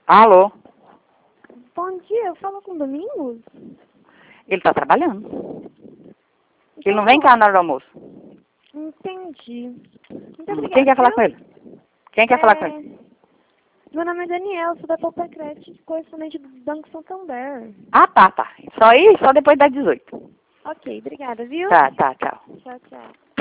Alô? Bom dia, eu falo com o Domingos? Ele tá trabalhando. Ele Então, não vem cá na hora do almoço. entendi. Muito obrigada, Quem quer falar viu? com ele? Quem quer falar com ele? Meu nome é Daniel, sou da Popecred, correspondente do Banco Santander. Ah, tá. Só depois das 18. Ok, obrigada, viu? Tá, tchau. Tchau, tchau.